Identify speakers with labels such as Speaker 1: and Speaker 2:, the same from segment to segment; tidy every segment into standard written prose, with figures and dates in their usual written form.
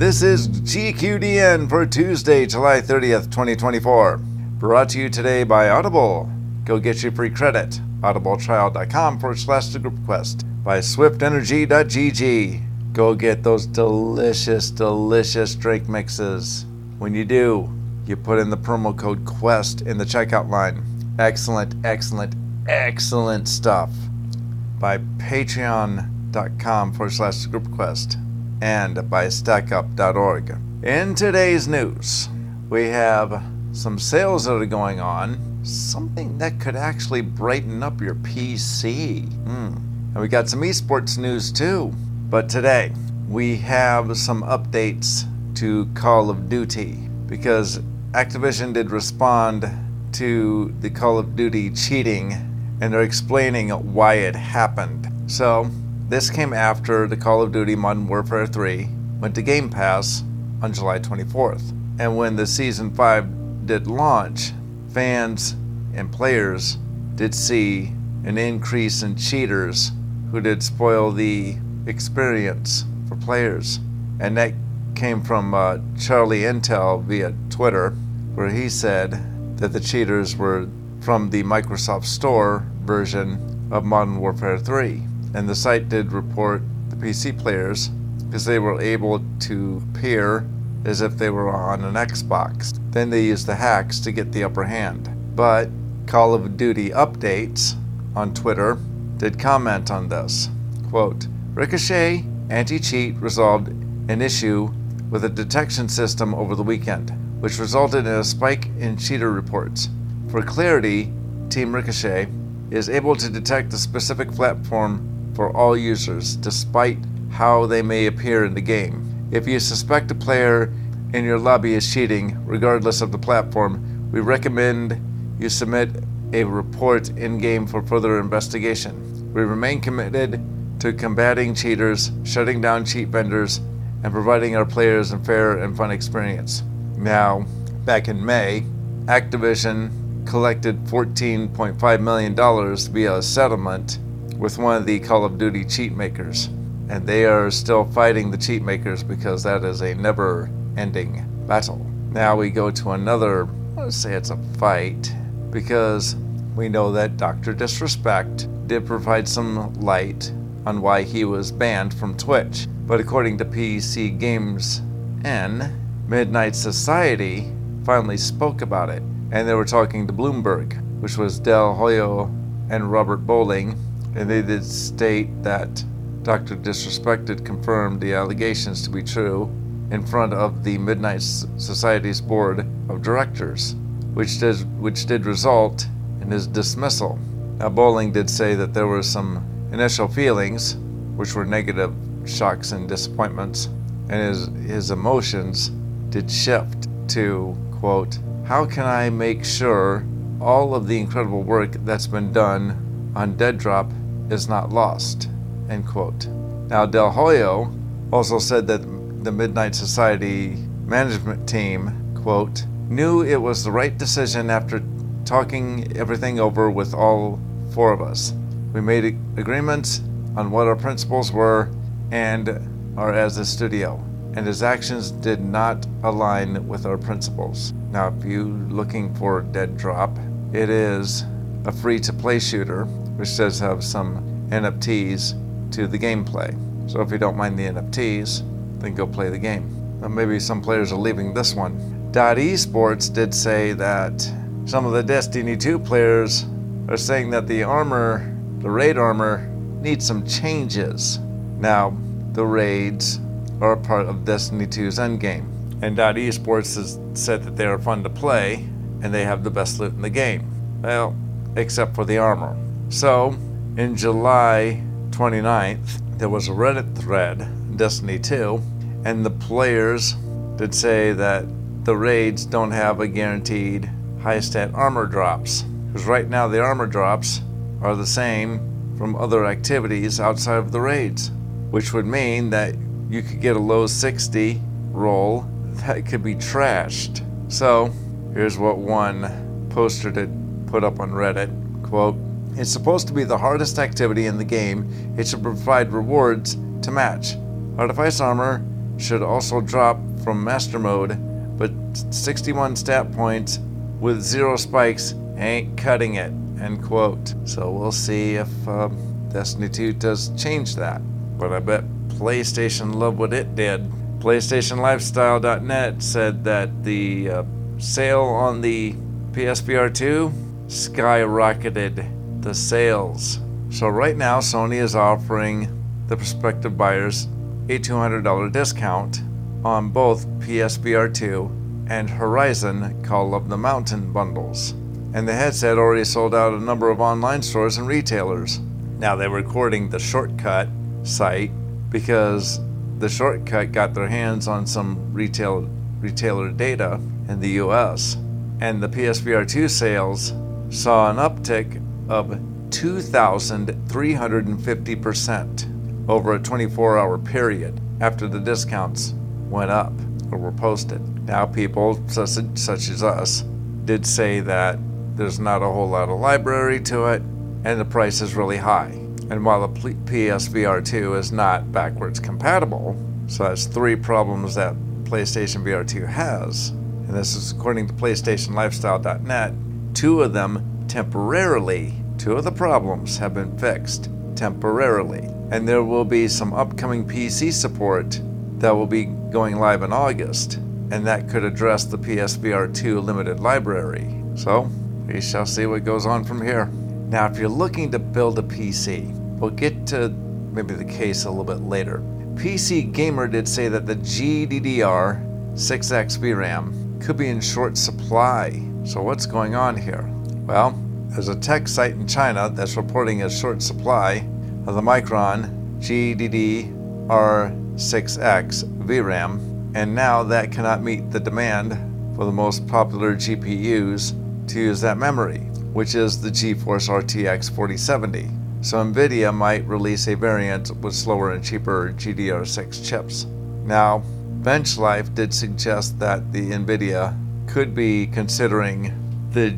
Speaker 1: This is GQDN for Tuesday, July 30th, 2024. Brought to you today by Audible. Go get your free credit. audibletrial.com/thegroupquest. By swiftenergy.gg. Go get those delicious drink mixes. When you do, you put in the promo code QUEST in the checkout line. Excellent stuff. By patreon.com/thegroupquest. And by stackup.org. In today's news, we have some sales that are going on, something that could actually brighten up your PC. And we got some esports news too. But today, we have some updates to Call of Duty, because Activision did respond to the Call of Duty cheating, and they're explaining why it happened. So, this came after the Call of Duty Modern Warfare 3 went to Game Pass on July 24th. And when the Season 5 did launch, fans and players did see an increase in cheaters who did spoil the experience for players. And that came from Charlie Intel via Twitter, where he said that the cheaters were from the Microsoft Store version of Modern Warfare 3. And the site did report the PC players because they were able to appear as if they were on an Xbox. Then they used the hacks to get the upper hand. But Call of Duty Updates on Twitter did comment on this. Quote, Ricochet Anti-Cheat resolved an issue with a detection system over the weekend, which resulted in a spike in cheater reports. For clarity, Team Ricochet is able to detect the specific platform for all users, despite how they may appear in the game. If you suspect a player in your lobby is cheating, regardless of the platform, we recommend you submit a report in-game for further investigation. We remain committed to combating cheaters, shutting down cheat vendors, and providing our players a fair and fun experience. Now, back in May, Activision collected $14.5 million via a settlement with one of the Call of Duty cheat makers. And they are still fighting the cheat makers because that is a never-ending battle. Now we go to another, let's say it's a fight, because we know that Dr. Disrespect did provide some light on why he was banned from Twitch. But according to PC Games N, Midnight Society finally spoke about it. And they were talking to Bloomberg, which was Del Hoyo and Robert Bowling. And they did state that Dr. Disrespect had confirmed the allegations to be true in front of the Midnight Society's board of directors, which did result in his dismissal. Now, Bowling did say that there were some initial feelings, which were negative shocks and disappointments, and his emotions did shift to, quote, how can I make sure all of the incredible work that's been done on Dead Drop is not lost, end quote. Now, Del Hoyo also said that the Midnight Society management team, quote, knew it was the right decision after talking everything over with all four of us. We made agreements on what our principles were and are as a studio, and his actions did not align with our principles. Now, if you're looking for Dead Drop, it is a free-to-play shooter, which does have some NFTs to the gameplay. So if you don't mind the NFTs, then go play the game. But maybe some players are leaving this one. Esports did say that some of the Destiny 2 players are saying that the raid armor, needs some changes. Now, the raids are a part of Destiny 2's endgame. And Esports has said that they are fun to play, and they have the best loot in the game. Well, except for the armor. So, in July 29th, there was a Reddit thread, Destiny 2, and the players did say that the raids don't have a guaranteed high stat armor drops. Because right now the armor drops are the same from other activities outside of the raids, which would mean that you could get a low 60 roll that could be trashed. So, here's what one poster did put up on Reddit, quote, it's supposed to be the hardest activity in the game. It should provide rewards to match. Artifice armor should also drop from Master Mode, but 61 stat points with 0 spikes ain't cutting it, end quote. So we'll see if Destiny 2 does change that. But I bet PlayStation loved what it did. PlayStationLifestyle.net said that the sale on the PSVR 2 skyrocketed the sales. So right now Sony is offering the prospective buyers a $200 discount on both PSVR 2 and Horizon Call of the Mountain bundles. And the headset already sold out a number of online stores and retailers. Now they're recording the Shortcut site because the Shortcut got their hands on some retailer data in the US, and the PSVR 2 sales saw an uptick of 2,350% over a 24-hour period after the discounts went up or were posted. Now people such as us did say that there's not a whole lot of library to it and the price is really high. And while the PSVR 2 is not backwards compatible, so that's 3 problems that PlayStation VR 2 has, and this is according to PlayStationLifestyle.net, 2 of them temporarily, 2 of the problems have been fixed temporarily. And there will be some upcoming PC support that will be going live in August, and that could address the PSVR 2 limited library. So we shall see what goes on from here. Now, if you're looking to build a PC, we'll get to maybe the case a little bit later. PC Gamer did say that the GDDR6X VRAM could be in short supply. So what's going on here? Well, there's a tech site in China that's reporting a short supply of the Micron GDDR6X VRAM, and now that cannot meet the demand for the most popular GPUs to use that memory, which is the GeForce RTX 4070. So Nvidia might release a variant with slower and cheaper GDDR6 chips. Now, BenchLife did suggest that the Nvidia could be considering the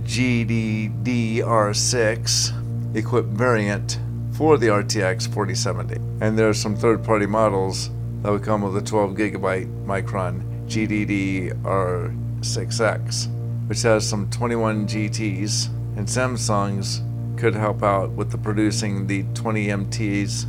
Speaker 1: GDDR6 equipped variant for the RTX 4070. And there are some third-party models that would come with a 12GB Micron GDDR6X, which has some 21 GTs, and Samsung's could help out with the producing the 20 MT's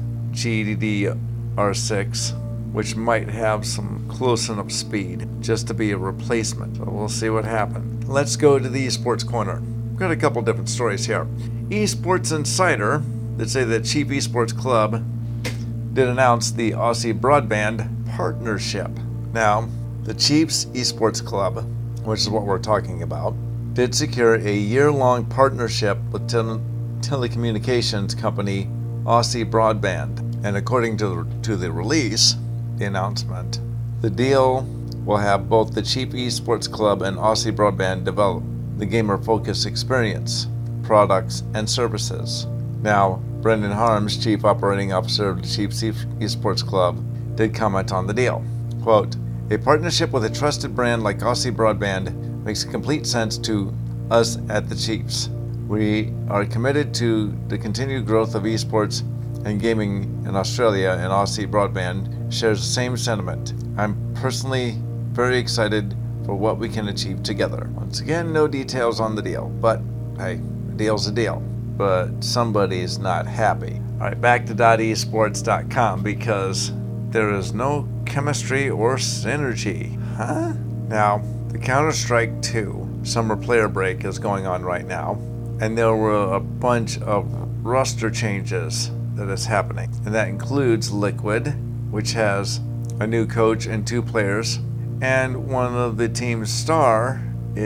Speaker 1: GDDR6, which might have some close enough speed just to be a replacement. So we'll see what happens. Let's go to the esports corner. We've got a couple different stories here. Esports Insider did say that Chief Esports Club did announce the Aussie Broadband partnership. Now, the Chiefs Esports Club, which is what we're talking about, did secure a year-long partnership with telecommunications company Aussie Broadband. And according to the release, the announcement, the deal will have both the Chief Esports Club and Aussie Broadband develop the gamer-focused experience, products, and services. Now, Brendan Harms, Chief Operating Officer of the Chief Esports Club, did comment on the deal. Quote, "A partnership with a trusted brand like Aussie Broadband makes complete sense to us at the Chiefs. We are committed to the continued growth of esports and gaming in Australia, and Aussie Broadband shares the same sentiment. I'm personally very excited for what we can achieve together." Once again, no details on the deal, but hey, a deal's a deal. But somebody's not happy. All right, back to .esports.com, because there is no chemistry or synergy. Huh? Now, the Counter-Strike 2 Summer Player Break is going on right now, and there were a bunch of roster changes that is happening. And that includes Liquid, which has a new coach and 2 players, and one of the team's star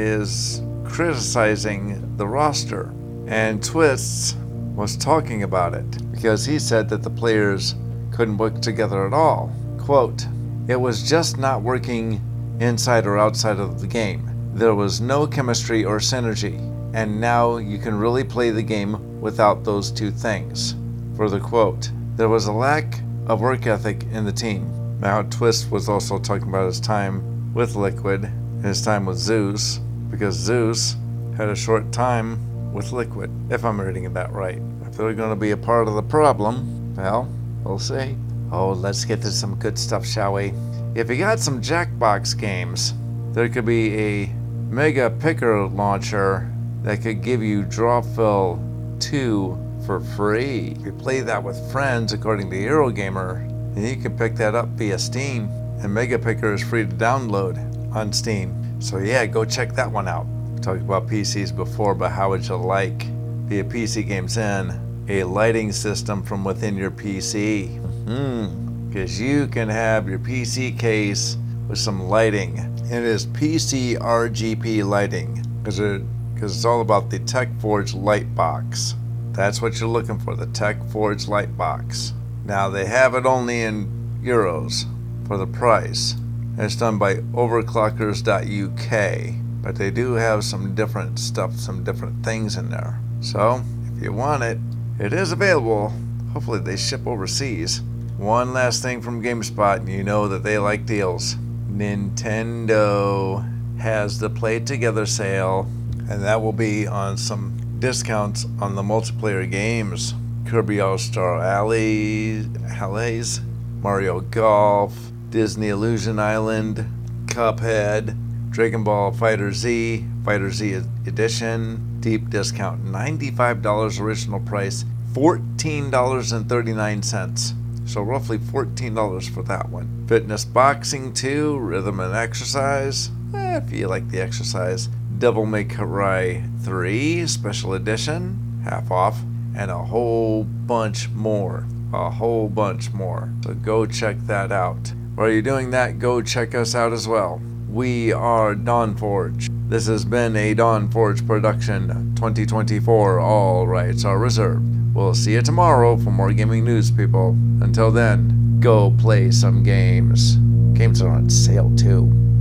Speaker 1: is criticizing the roster. And Twists was talking about it because he said that the players couldn't work together at all. Quote, "It was just not working inside or outside of the game. There was no chemistry or synergy, and now you can really play the game without those 2 things." Further quote, "There was a lack of work ethic in the team." Now, Twist was also talking about his time with Liquid and his time with Zeus, because Zeus had a short time with Liquid, if I'm reading that right. If they're going to be a part of the problem, well, we'll see. Oh, let's get to some good stuff, shall we? if you got some Jackbox games, there could be a Mega Picker launcher that could give you Drawfill 2 for free. If you play that with friends, according to Eurogamer, then you can pick that up via Steam, and Mega Picker is free to download on Steam. So yeah, go check that one out. Talked about PCs before, but how would you like via PC Games In a lighting system from within your PC? Because you can have your PC case with some lighting. It is PC RGB lighting because it's all about the TechForge light box. That's what you're looking for, the TechForge light box. Now they have it only in euros for the price. It's done by overclockers.uk, but they do have some different stuff, some different things in there. So if you want it, it is available. Hopefully they ship overseas. One last thing from GameSpot, and you know that they like deals. Nintendo has the Play It Together sale, and that will be on some discounts on the multiplayer games. Kirby All-Star Allies, Mario Golf, Disney Illusion Island, Cuphead, Dragon Ball FighterZ Edition, deep discount, $95 original price, $14.39. So roughly $14 for that one. Fitness Boxing 2, Rhythm and Exercise, if you like the exercise. Devil May Cry 3, Special Edition, half off, and a whole bunch more. So go check that out. While you're doing that, go check us out as well. We are Dawnforge. This has been a Dawnforge production 2024. All rights are reserved. We'll see you tomorrow for more gaming news, people. Until then, go play some games. Games are on sale too.